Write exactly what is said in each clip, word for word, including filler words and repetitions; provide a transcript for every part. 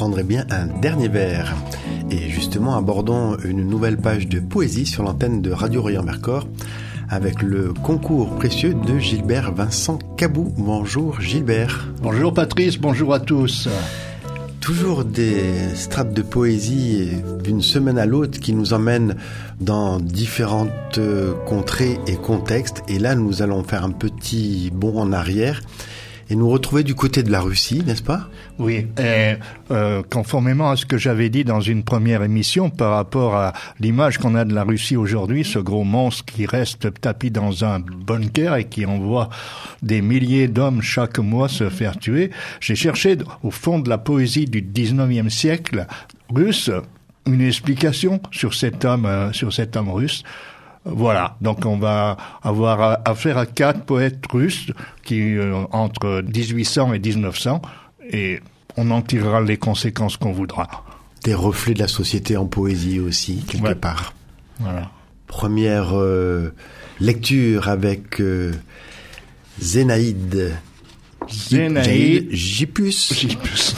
prendrait bien un dernier verre. Et justement, abordons une nouvelle page de poésie sur l'antenne de Radio Royan-Vercors avec le concours précieux de Gilbert Vincent Cabou. Bonjour Gilbert. Bonjour Patrice, bonjour à tous. Toujours des strates de poésie d'une semaine à l'autre qui nous emmènent dans différentes contrées et contextes. Et là, nous allons faire un petit bond en arrière et nous retrouver du côté de la Russie, n'est-ce pas ? Oui, et euh, conformément à ce que j'avais dit dans une première émission par rapport à l'image qu'on a de la Russie aujourd'hui, ce gros monstre qui reste tapi dans un bunker et qui envoie des milliers d'hommes chaque mois se faire tuer, j'ai cherché au fond de la poésie du dix-neuvième siècle russe une explication sur cet homme, euh, sur cet homme russe. Voilà, donc on va avoir affaire à quatre poètes russes qui euh, entre dix-huit cents et dix-neuf cents, et on en tirera les conséquences qu'on voudra. Des reflets de la société en poésie aussi, quelque ouais. part. Voilà. Première euh, lecture avec euh, Zénaïde. Zénaïde Gipus. Gipus.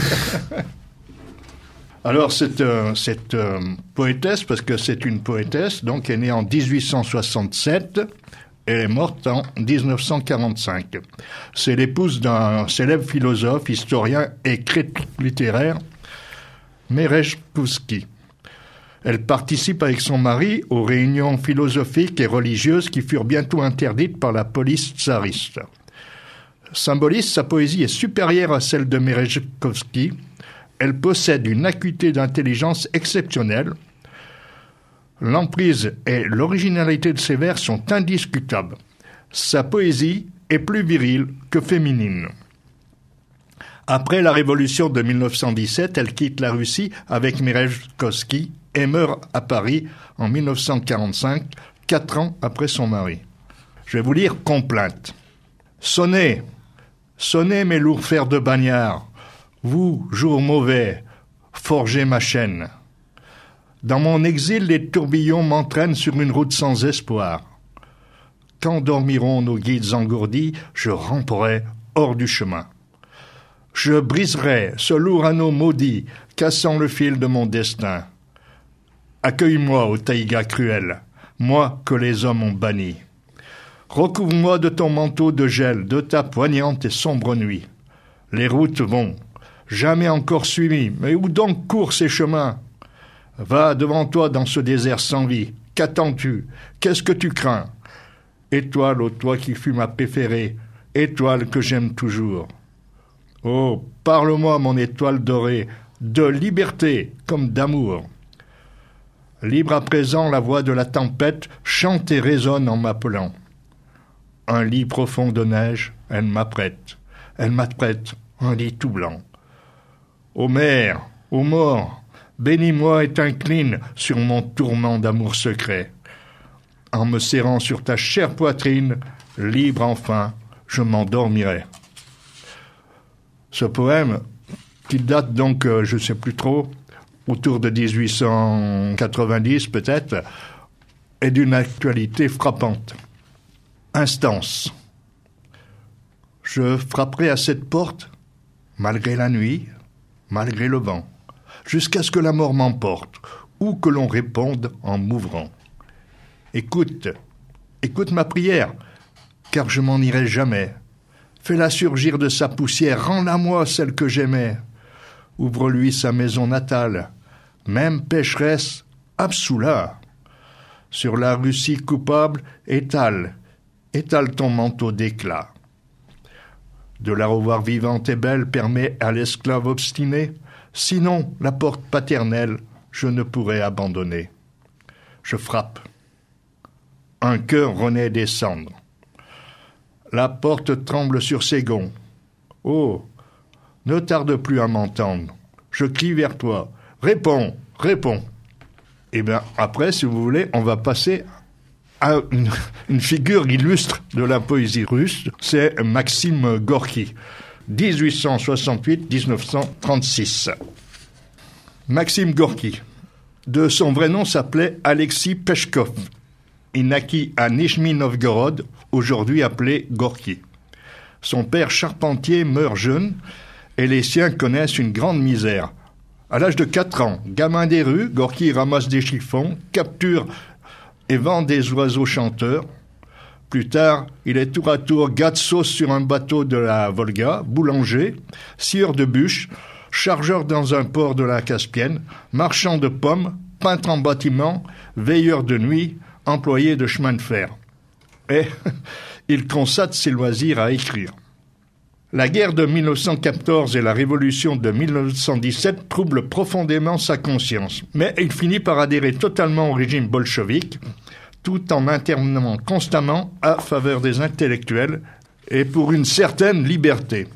Alors, cette, euh, cette euh, poétesse, parce que c'est une poétesse, donc elle est née en dix-huit cent soixante-sept, elle est morte en dix-neuf cent quarante-cinq. C'est l'épouse d'un célèbre philosophe, historien et critique littéraire, Merejkovski. Elle participe avec son mari aux réunions philosophiques et religieuses qui furent bientôt interdites par la police tsariste. Symboliste, sa poésie est supérieure à celle de Merejkovski. Elle possède une acuité d'intelligence exceptionnelle. L'emprise et l'originalité de ses vers sont indiscutables. Sa poésie est plus virile que féminine. Après la révolution de mille neuf cent dix-sept, elle quitte la Russie avec Merejkovski et meurt à Paris en mille neuf cent quarante-cinq, quatre ans après son mari. Je vais vous lire Complainte. Sonnez, sonnez mes lourds fers de bagnard. Vous, jour mauvais, forgez ma chaîne. Dans mon exil, les tourbillons m'entraînent sur une route sans espoir. Quand dormiront nos guides engourdis, je ramperai hors du chemin. Je briserai ce lourd anneau maudit, cassant le fil de mon destin. Accueille-moi, ô taïga cruel, moi que les hommes ont banni. Recouvre-moi de ton manteau de gel, de ta poignante et sombre nuit. Les routes vont, jamais encore suivi, mais où donc courent ces chemins ? Va devant toi dans ce désert sans vie. Qu'attends-tu ? Qu'est-ce que tu crains ? Étoile, ô toi qui fus ma préférée, étoile que j'aime toujours. Oh, parle-moi, mon étoile dorée, de liberté comme d'amour. Libre à présent, la voix de la tempête chante et résonne en m'appelant. Un lit profond de neige, elle m'apprête, elle m'apprête un lit tout blanc. Ô mer, ô mort, bénis-moi et t'incline sur mon tourment d'amour secret. En me serrant sur ta chère poitrine, libre enfin, je m'endormirai. Ce poème, qui date donc, euh, je ne sais plus trop, autour de dix-huit cent quatre-vingt-dix peut-être, est d'une actualité frappante. Instance. Je frapperai à cette porte, malgré la nuit, malgré le vent, jusqu'à ce que la mort m'emporte, ou que l'on réponde en m'ouvrant. Écoute, écoute ma prière, car je m'en irai jamais. Fais-la surgir de sa poussière, rends-la-moi celle que j'aimais. Ouvre-lui sa maison natale, même pécheresse, absous-la. Sur la Russie coupable, étale, étale ton manteau d'éclat. De la revoir vivante et belle permet à l'esclave obstiné, sinon la porte paternelle je ne pourrais abandonner. Je frappe. Un cœur renaît des cendres. La porte tremble sur ses gonds. Oh, ne tarde plus à m'entendre. Je crie vers toi. Réponds, réponds. Et bien après, si vous voulez, on va passer à une, une figure illustre de la poésie russe, c'est Maxime Gorki, dix-huit cent soixante-huit à dix-neuf cent trente-six. Maxime Gorki, de son vrai nom, s'appelait Alexis Peshkov. Il naquit à Nijni Novgorod, aujourd'hui appelé Gorki. Son père charpentier meurt jeune et les siens connaissent une grande misère. À l'âge de quatre ans, gamin des rues, Gorky ramasse des chiffons, capture et vend des oiseaux chanteurs. Plus tard, il est tour à tour gars de sauce sur un bateau de la Volga, boulanger, scieur de bûches, chargeur dans un port de la Caspienne, marchand de pommes, peintre en bâtiment, veilleur de nuit, employé de chemin de fer. Et il consacre ses loisirs à écrire. La guerre de mille neuf cent quatorze et la révolution de mille neuf cent dix-sept troublent profondément sa conscience, mais il finit par adhérer totalement au régime bolchevique, tout en intervenant constamment à faveur des intellectuels et pour une certaine liberté.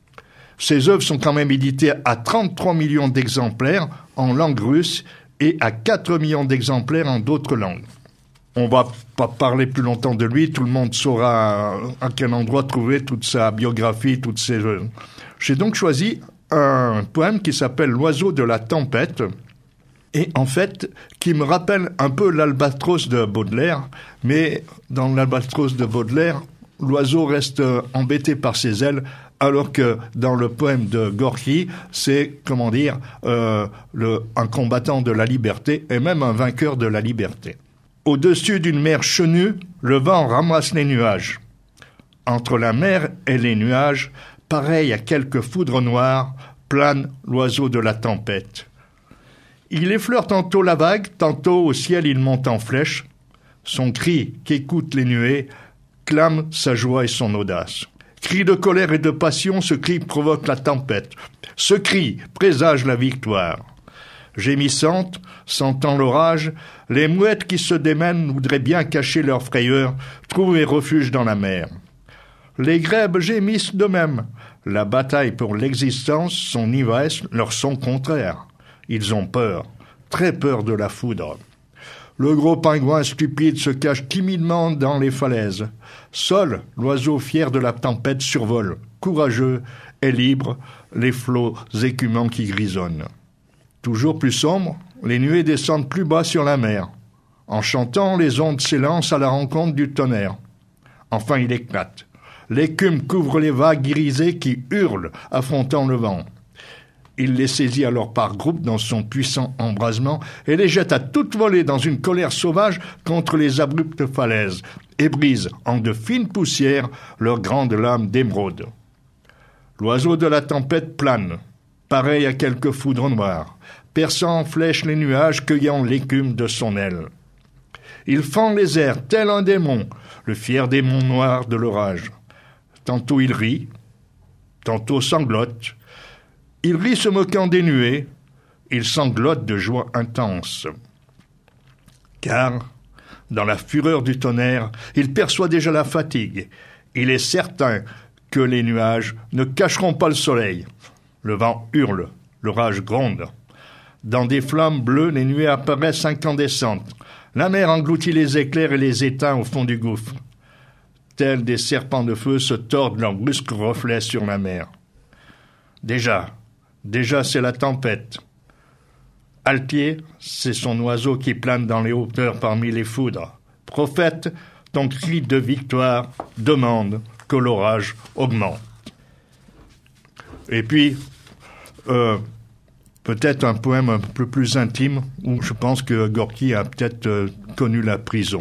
Ses œuvres sont quand même éditées à trente-trois millions d'exemplaires en langue russe et à quatre millions d'exemplaires en d'autres langues. On va pas parler plus longtemps de lui, tout le monde saura à quel endroit trouver toute sa biographie, toutes ses œuvres. J'ai donc choisi un poème qui s'appelle « L'oiseau de la tempête », et en fait, qui me rappelle un peu l'Albatros de Baudelaire, mais dans l'Albatros de Baudelaire, l'oiseau reste embêté par ses ailes, alors que dans le poème de Gorky, c'est, comment dire, euh, le, un combattant de la liberté, et même un vainqueur de la liberté. Au-dessus d'une mer chenue, le vent ramasse les nuages. Entre la mer et les nuages, pareil à quelques foudres noires, plane l'oiseau de la tempête. Il effleure tantôt la vague, tantôt au ciel il monte en flèche. Son cri, qu'écoutent les nuées, clame sa joie et son audace. Cri de colère et de passion, ce cri provoque la tempête. Ce cri présage la victoire. Gémissantes, sentant l'orage, les mouettes qui se démènent voudraient bien cacher leur frayeur, trouver refuge dans la mer. Les grèbes gémissent de même. La bataille pour l'existence, son ivresse, leur sont contraires. Ils ont peur, très peur de la foudre. Le gros pingouin stupide se cache timidement dans les falaises. Seul, l'oiseau fier de la tempête survole, courageux et libre, les flots écumants qui grisonnent. Toujours plus sombre, les nuées descendent plus bas sur la mer. En chantant, les ondes s'élancent à la rencontre du tonnerre. Enfin, il éclate. L'écume couvre les vagues irisées qui hurlent, affrontant le vent. Il les saisit alors par groupes dans son puissant embrasement et les jette à toute volée dans une colère sauvage contre les abruptes falaises et brise en de fines poussières leurs grandes lames d'émeraude. L'oiseau de la tempête plane, pareil à quelques foudres noires, perçant en flèche les nuages, cueillant l'écume de son aile. Il fend les airs tel un démon, le fier démon noir de l'orage. Tantôt il rit, tantôt sanglote. Il rit se moquant des nuées, il sanglote de joie intense. Car, dans la fureur du tonnerre, il perçoit déjà la fatigue. Il est certain que les nuages ne cacheront pas le soleil. Le vent hurle, l'orage gronde. Dans des flammes bleues, les nuées apparaissent incandescentes. La mer engloutit les éclairs et les éteint au fond du gouffre. Tels des serpents de feu se tordent leurs brusques reflets sur la mer. Déjà, déjà c'est la tempête. Altier, c'est son oiseau qui plane dans les hauteurs parmi les foudres. Prophète, ton cri de victoire demande que l'orage augmente. Et puis, euh, peut-être un poème un peu plus intime, où je pense que Gorky a peut-être euh, connu la prison.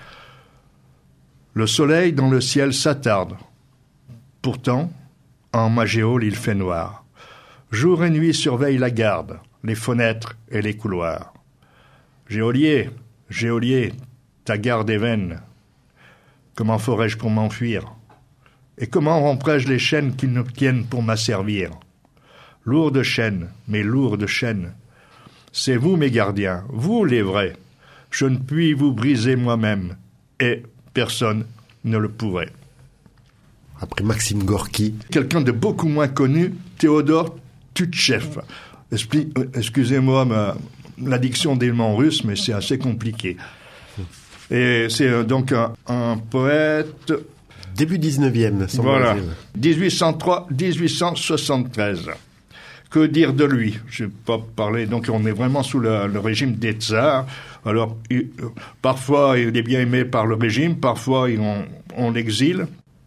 Le soleil dans le ciel s'attarde. Pourtant, en ma géole il fait noir. Jour et nuit surveille la garde, les fenêtres et les couloirs. Géolier, géolier, ta garde est vaine. Comment ferais-je pour m'enfuir? Et comment romprais-je les chaînes qui nous tiennent pour m'asservir? Lourdes chaînes, mes lourdes chaînes. C'est vous mes gardiens, vous les vrais. Je ne puis vous briser moi-même, et personne ne le pourrait. Après Maxime Gorky. Quelqu'un de beaucoup moins connu, Théodore Tutchev. Excusez-moi ma, l'addiction des noms russes, mais c'est assez compliqué. Et c'est donc un, un poète... Début dix-neuvième. Voilà, dix-huit cent trois à dix-huit cent soixante-treize. Que dire de lui? Je ne vais pas parler, donc on est vraiment sous le, le régime des tsars. Alors, il, parfois il est bien aimé par le régime, parfois il, on, on l'exile.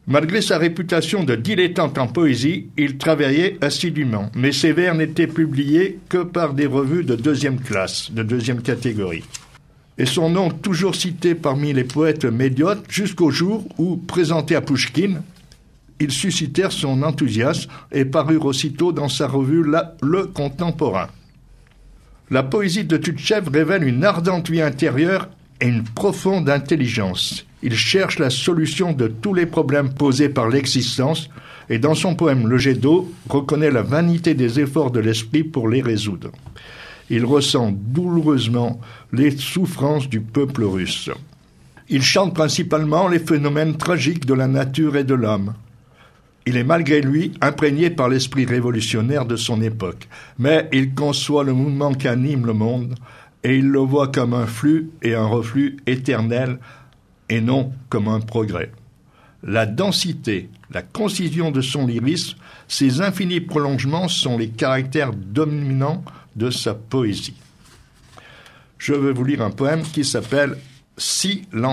Malgré sa réputation de dilettante en poésie, il travaillait assidûment, mais ses vers n'étaient publiés que par des revues de deuxième classe, de deuxième catégorie. Et son nom toujours cité parmi les poètes médiocres jusqu'au jour où, présentés à Pouchkine, ils suscitèrent son enthousiasme et parurent aussitôt dans sa revue La, Le Contemporain. La poésie de Tchutchev révèle une ardente vie intérieure et une profonde intelligence. Il cherche la solution de tous les problèmes posés par l'existence et dans son poème Le jet d'eau reconnaît la vanité des efforts de l'esprit pour les résoudre. Il ressent douloureusement les souffrances du peuple russe. Il chante principalement les phénomènes tragiques de la nature et de l'homme. Il est malgré lui imprégné par l'esprit révolutionnaire de son époque, mais il conçoit le mouvement qui anime le monde et il le voit comme un flux et un reflux éternel et non comme un progrès. La densité, la concision de son lyrisme, ses infinis prolongements sont les caractères dominants de sa poésie. Je vais vous lire un poème qui s'appelle « Silentium ».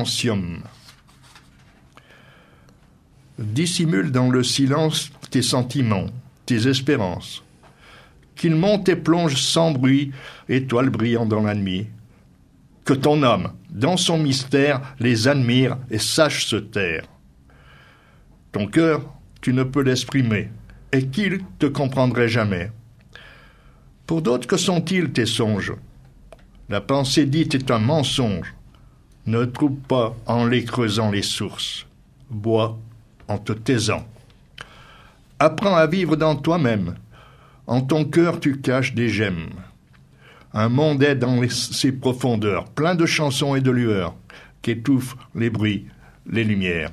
Dissimule dans le silence tes sentiments, tes espérances. Qu'ils montent et plongent sans bruit, étoiles brillant dans la nuit. Que ton âme, dans son mystère, les admire et sache se taire. Ton cœur, tu ne peux l'exprimer, et qu'il te comprendrait jamais. Pour d'autres, que sont-ils tes songes? La pensée dite est un mensonge. Ne trouve pas en les creusant les sources. Bois en te taisant. Apprends à vivre dans toi-même. En ton cœur, tu caches des gemmes. Un monde est dans les, ses profondeurs, plein de chansons et de lueurs, qu'étouffent les bruits, les lumières.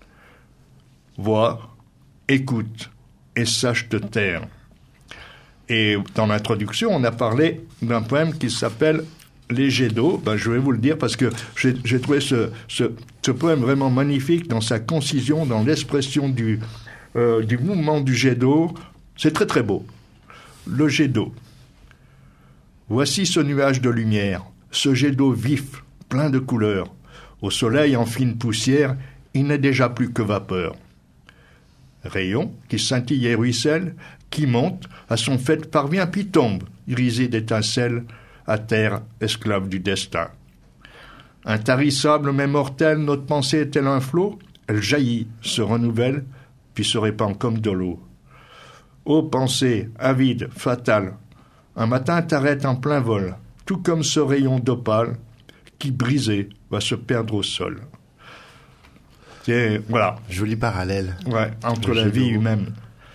Vois, écoute, et sache te taire. Et dans l'introduction, on a parlé d'un poème qui s'appelle « Les jets d'eau ». Ben, je vais vous le dire parce que j'ai, j'ai trouvé ce, ce, ce poème vraiment magnifique dans sa concision, dans l'expression du, euh, du mouvement du jet d'eau. C'est très très beau. Le jet d'eau. Voici ce nuage de lumière, ce jet d'eau vif, plein de couleurs. Au soleil en fine poussière, il n'est déjà plus que vapeur. Rayon qui scintille et ruisselle, qui monte, à son fait parvient puis tombe, irisé d'étincelles, à terre, esclave du destin. Intarissable mais mortelle, notre pensée est-elle un flot? Elle jaillit, se renouvelle, puis se répand comme de l'eau. Ô pensée, avide, fatale, un matin t'arrête en plein vol, tout comme ce rayon d'opale qui, brisé, va se perdre au sol. C'est, voilà. Joli parallèle. Ouais, entre la vie humaine.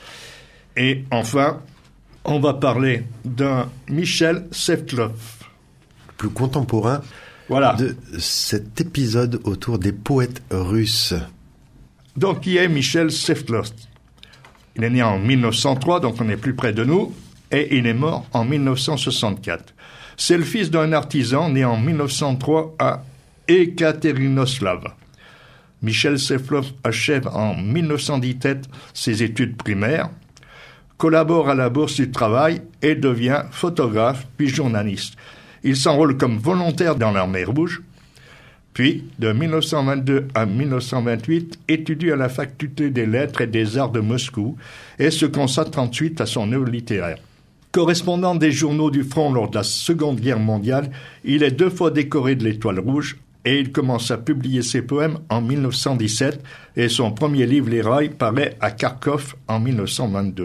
Et enfin, on va parler d'un Michel Sevtlov. Plus contemporain voilà. de cet épisode autour des poètes russes. Donc, qui est Michel Sevtlov? Il est né en mille neuf cent trois, donc on est plus près de nous, et il est mort en mille neuf cent soixante-quatre. C'est le fils d'un artisan né en mille neuf cent trois à Ekatérinoslav. Michel Sevtlov achève en mille neuf cent dix-sept ses études primaires, collabore à la Bourse du Travail et devient photographe puis journaliste. Il s'enrôle comme volontaire dans l'Armée rouge, puis de mille neuf cent vingt-deux à mille neuf cent vingt-huit étudie à la Faculté des Lettres et des Arts de Moscou et se consacre ensuite à son œuvre littéraire. Correspondant des journaux du front lors de la Seconde Guerre mondiale, il est deux fois décoré de l'Étoile rouge et il commence à publier ses poèmes en mille neuf cent dix-sept et son premier livre Les Rails paraît à Kharkov en mille neuf cent vingt-deux.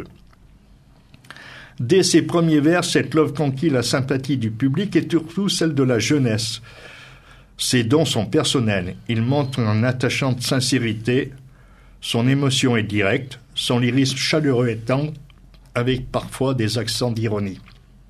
Dès ses premiers vers, Sevtlov conquit la sympathie du public et surtout celle de la jeunesse. Ses dons sont personnels. Il montre une attachante sincérité. Son émotion est directe. Son lyrisme chaleureux et tendre, avec parfois des accents d'ironie.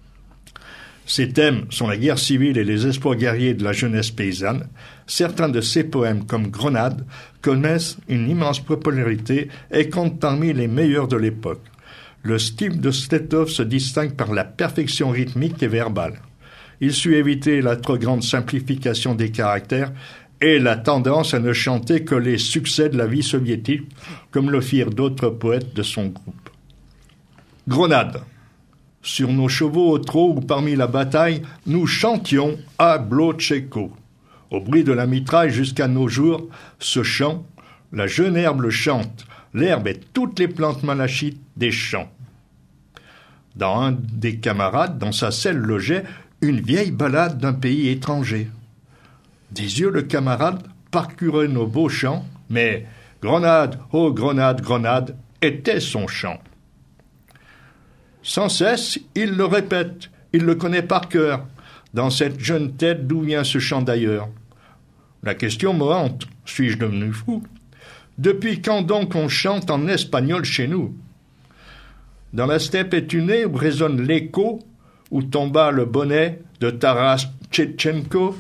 Ses thèmes sont la guerre civile et les espoirs guerriers de la jeunesse paysanne. Certains de ses poèmes, comme Grenade, connaissent une immense popularité et comptent parmi les meilleurs de l'époque. Le style de Sevtlov se distingue par la perfection rythmique et verbale. Il sut éviter la trop grande simplification des caractères et la tendance à ne chanter que les succès de la vie soviétique, comme le firent d'autres poètes de son groupe. Grenade. Sur nos chevaux au trot ou parmi la bataille, nous chantions à Blotcheko. Au bruit de la mitraille jusqu'à nos jours, ce chant, la jeune herbe chante, l'herbe et toutes les plantes malachites des champs. Dans un des camarades, dans sa selle logeait une vieille ballade d'un pays étranger. Des yeux le camarade parcourait nos beaux champs, mais Grenade, oh Grenade, Grenade, était son chant. Sans cesse, il le répète, il le connaît par cœur, dans cette jeune tête d'où vient ce chant d'ailleurs. La question me hante, suis-je devenu fou? Depuis quand donc on chante en espagnol chez nous? Dans la steppe étunée où résonne l'écho, où tomba le bonnet de Taras Tchétchenko.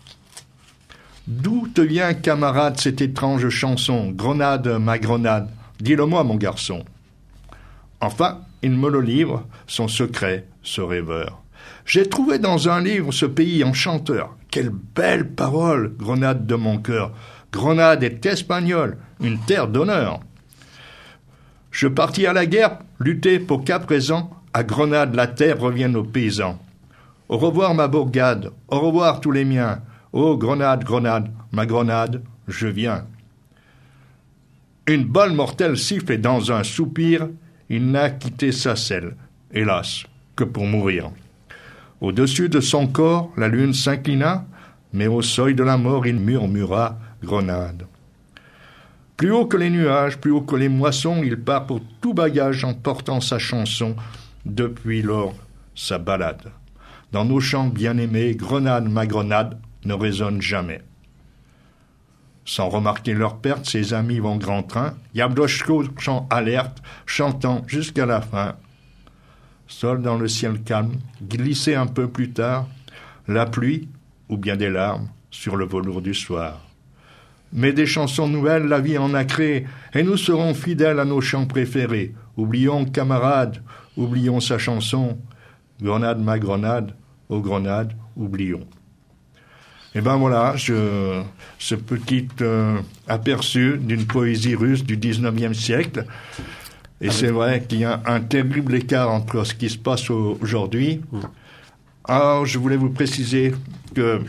D'où te vient, camarade, cette étrange chanson, Grenade, ma grenade? Dis-le-moi, mon garçon. Enfin, il me le livre, son secret, ce rêveur. J'ai trouvé dans un livre ce pays enchanteur. Quelle belle parole, Grenade de mon cœur. Grenade est espagnole, une terre d'honneur. Je partis à la guerre, lutter pour qu'à présent, à Grenade, la terre revienne aux paysans. Au revoir ma bourgade, au revoir tous les miens. Oh, Grenade, Grenade, ma grenade, je viens. Une balle mortelle siffle et dans un soupir, il n'a quitté sa selle, hélas, que pour mourir. Au-dessus de son corps, la lune s'inclina, mais au seuil de la mort, il murmura Grenade. Plus haut que les nuages, plus haut que les moissons, il part pour tout bagage en portant sa chanson, depuis lors sa ballade. Dans nos champs bien-aimés, Grenade, ma grenade, ne résonne jamais. Sans remarquer leur perte, ses amis vont grand train, Yablochko chante alerte, chantant jusqu'à la fin. Seul dans le ciel calme, glissé un peu plus tard, la pluie, ou bien des larmes, sur le velours du soir. Mais des chansons nouvelles, la vie en a créé, et nous serons fidèles à nos chants préférés. Oublions, camarades, oublions sa chanson. Grenade, ma grenade, ô grenade, oublions. Et ben voilà, je, ce petit euh, aperçu d'une poésie russe du dix-neuvième siècle. Et c'est vrai qu'il y a un terrible écart entre ce qui se passe aujourd'hui. Alors, je voulais vous préciser que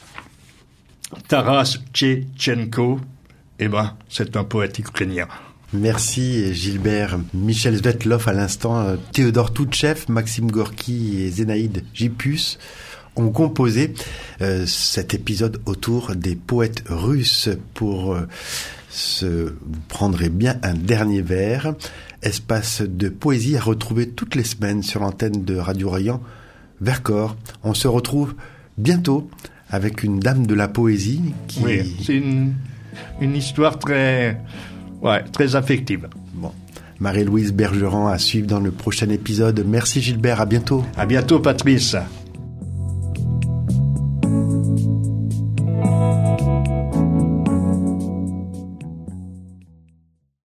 Taras Tchétchenko, eh ben, c'est un poète ukrainien. Merci Gilbert. Michel Svetlov à l'instant, Théodore Toutchev, Maxime Gorky et Zénaïde Gipus ont composé euh, cet épisode autour des poètes russes. Pour euh, ce, vous prendrez bien un dernier vers. Espace de poésie à retrouver toutes les semaines sur l'antenne de Radio Orient Vercors. On se retrouve bientôt avec une dame de la poésie qui... Oui, c'est une, une histoire très, ouais, très affective. Bon. Marie-Louise Bergeron à suivre dans le prochain épisode. Merci Gilbert, à bientôt. À bientôt Patrice.